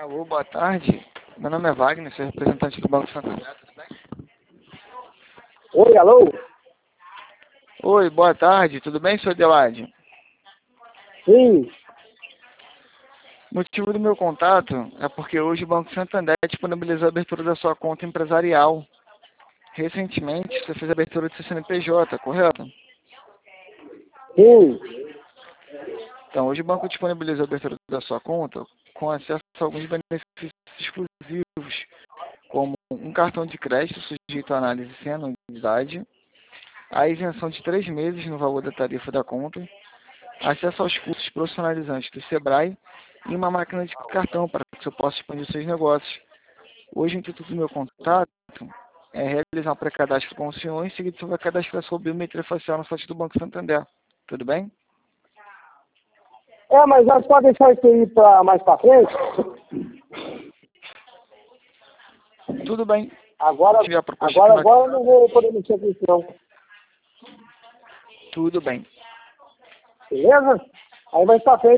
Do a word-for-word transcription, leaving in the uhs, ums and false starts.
Alô, boa tarde. Meu nome é Wagner, sou representante do Banco Santander, tudo bem? Oi, alô? Oi, boa tarde, tudo bem, senhor Adelaide? Sim. O motivo do meu contato é porque hoje o Banco Santander disponibilizou a abertura da sua conta empresarial. Recentemente, você fez a abertura do seu C N P J, correto? Sim. Então, hoje o banco disponibilizou a abertura da sua conta com acesso a alguns benefícios exclusivos, como um cartão de crédito sujeito à análise sem anuidade, a isenção de três meses no valor da tarifa da conta, acesso aos cursos profissionalizantes do Sebrae e uma máquina de cartão para que você possa expandir seus negócios. Hoje, o intuito do meu contato é realizar um pré-cadastro com o senhor e em seguida você vai cadastrar sua biometria facial no site do Banco Santander. Tudo bem? É, mas nós podemos deixar isso aí pra mais pra frente? Tudo bem. Agora, Se tiver a proposta agora, que agora eu não vou poder mexer com isso, não. Tudo bem. Beleza? Aí mais pra frente